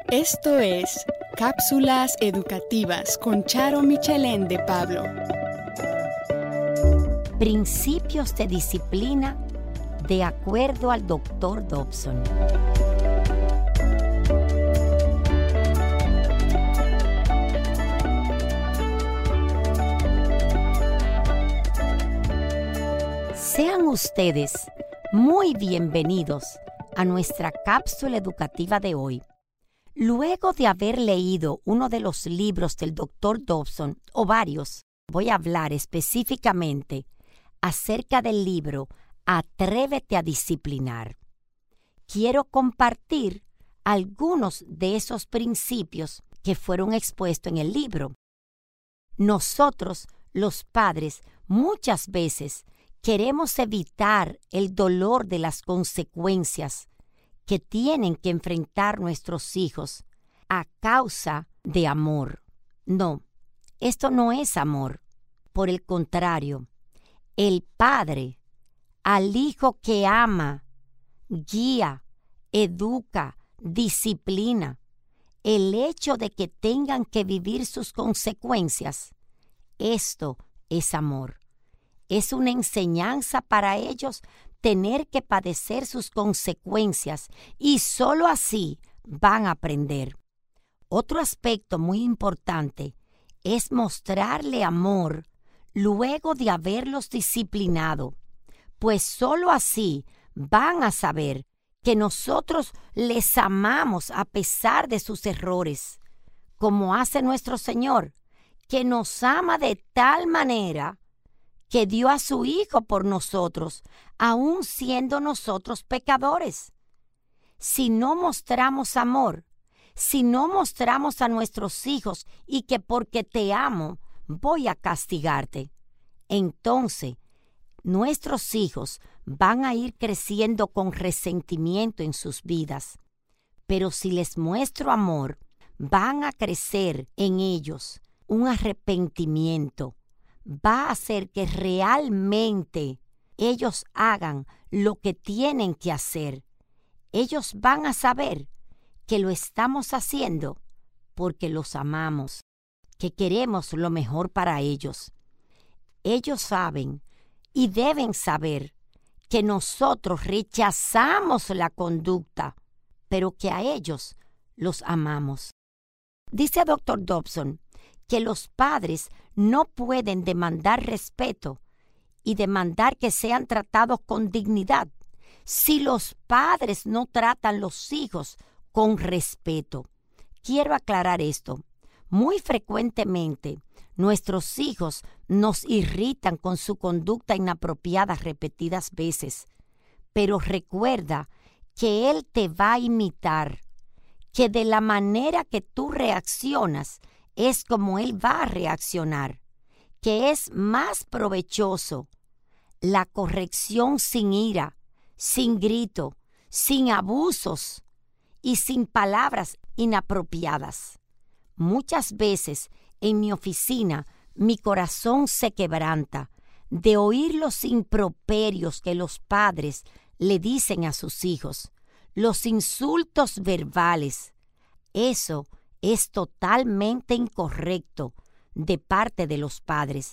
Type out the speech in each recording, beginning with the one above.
Esto es Cápsulas Educativas con Charo Michelén de Pablo. Principios de disciplina de acuerdo al Dr. Dobson. Sean ustedes muy bienvenidos a nuestra cápsula educativa de hoy. Luego de haber leído uno de los libros del Dr. Dobson, o varios, voy a hablar específicamente acerca del libro Atrévete a disciplinar. Quiero compartir algunos de esos principios que fueron expuestos en el libro. Nosotros, los padres, muchas veces queremos evitar el dolor de las consecuencias que tienen que enfrentar nuestros hijos a causa de amor. No, esto no es amor. Por el contrario, el padre al hijo que ama, guía, educa, disciplina, el hecho de que tengan que vivir sus consecuencias, esto es amor. Es una enseñanza para ellos tener que padecer sus consecuencias y solo así van a aprender. Otro aspecto muy importante es mostrarle amor luego de haberlos disciplinado, pues solo así van a saber que nosotros les amamos a pesar de sus errores, como hace nuestro Señor, que nos ama de tal manera que dio a su Hijo por nosotros, aun siendo nosotros pecadores. Si no mostramos amor, si no mostramos a nuestros hijos y que porque te amo voy a castigarte, entonces nuestros hijos van a ir creciendo con resentimiento en sus vidas. Pero si les muestro amor, van a crecer en ellos un arrepentimiento. Va a hacer que realmente ellos hagan lo que tienen que hacer. Ellos van a saber que lo estamos haciendo porque los amamos, que queremos lo mejor para ellos. Ellos saben y deben saber que nosotros rechazamos la conducta, pero que a ellos los amamos. Dice Dr. Dobson que los padres no pueden demandar respeto y demandar que sean tratados con dignidad si los padres no tratan los hijos con respeto. Quiero aclarar esto. Muy frecuentemente nuestros hijos nos irritan con su conducta inapropiada repetidas veces, pero recuerda que él te va a imitar, que de la manera que tú reaccionas es como él va a reaccionar, que es más provechoso la corrección sin ira, sin grito, sin abusos y sin palabras inapropiadas. Muchas veces en mi oficina mi corazón se quebranta de oír los improperios que los padres le dicen a sus hijos, los insultos verbales. Eso es totalmente incorrecto de parte de los padres,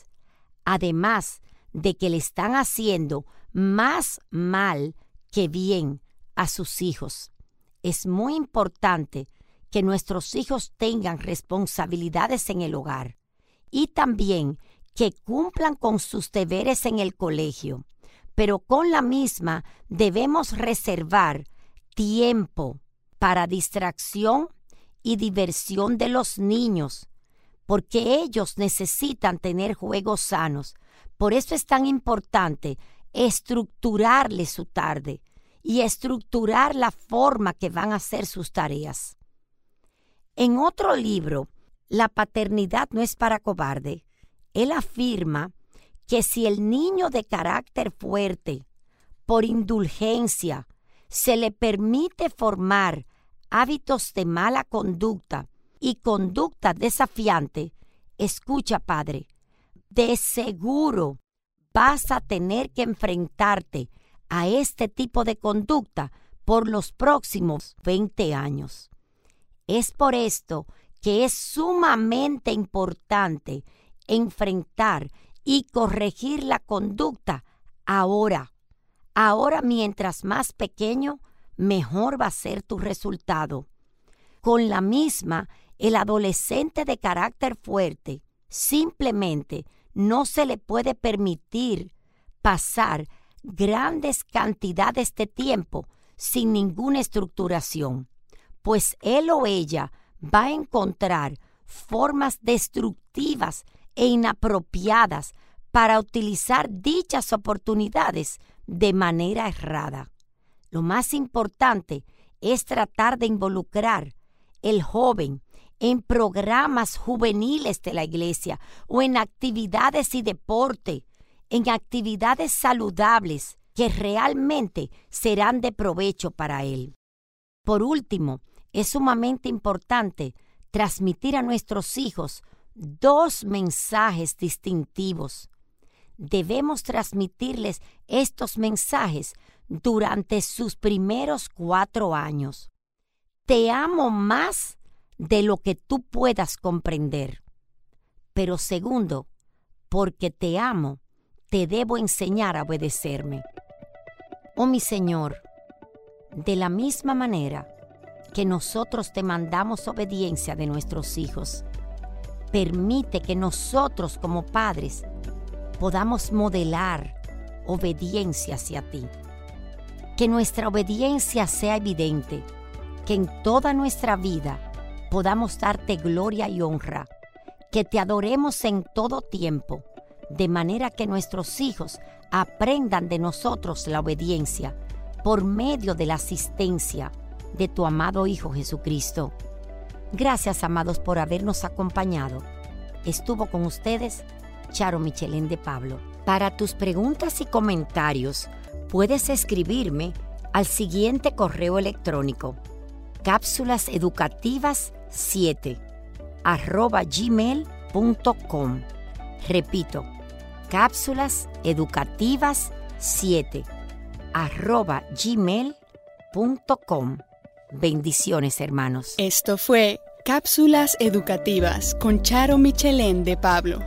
además de que le están haciendo más mal que bien a sus hijos. Es muy importante que nuestros hijos tengan responsabilidades en el hogar y también que cumplan con sus deberes en el colegio, pero con la misma debemos reservar tiempo para distracción y diversión de los niños, porque ellos necesitan tener juegos sanos. Por eso es tan importante estructurarles su tarde y estructurar la forma que van a hacer sus tareas. En otro libro, La paternidad no es para cobarde, él afirma que si el niño de carácter fuerte, por indulgencia, se le permite formar hábitos de mala conducta y conducta desafiante, escucha, padre, de seguro vas a tener que enfrentarte a este tipo de conducta por los próximos 20 años. Es por esto que es sumamente importante enfrentar y corregir la conducta ahora. Ahora, mientras más pequeño, mejor va a ser tu resultado. Con la misma, el adolescente de carácter fuerte simplemente no se le puede permitir pasar grandes cantidades de tiempo sin ninguna estructuración, pues él o ella va a encontrar formas destructivas e inapropiadas para utilizar dichas oportunidades de manera errada. Lo más importante es tratar de involucrar el joven en programas juveniles de la iglesia o en actividades y deporte, en actividades saludables que realmente serán de provecho para él. Por último, es sumamente importante transmitir a nuestros hijos 2 mensajes distintivos. Debemos transmitirles estos mensajes durante sus primeros 4 años. Te amo más de lo que tú puedas comprender. Pero segundo, porque te amo, te debo enseñar a obedecerme. Oh mi Señor, de la misma manera que nosotros te mandamos obediencia de nuestros hijos, permite que nosotros como padres podamos modelar obediencia hacia ti. Que nuestra obediencia sea evidente, que en toda nuestra vida podamos darte gloria y honra, que te adoremos en todo tiempo, de manera que nuestros hijos aprendan de nosotros la obediencia por medio de la asistencia de tu amado Hijo Jesucristo. Gracias, amados, por habernos acompañado. Estuvo con ustedes Charo Michelén de Pablo. Para tus preguntas y comentarios, puedes escribirme al siguiente correo electrónico: cápsulaseducativas7@gmail.com. Repito, cápsulaseducativas7@gmail.com. Bendiciones, hermanos. Esto fue Cápsulas Educativas con Charo Michelén de Pablo.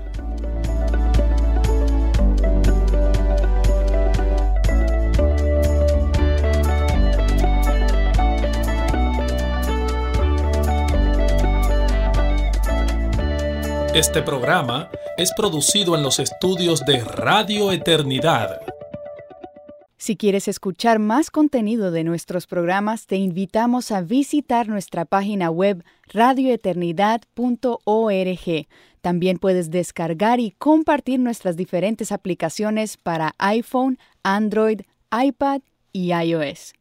Este programa es producido en los estudios de Radio Eternidad. Si quieres escuchar más contenido de nuestros programas, te invitamos a visitar nuestra página web radioeternidad.org. También puedes descargar y compartir nuestras diferentes aplicaciones para iPhone, Android, iPad y iOS.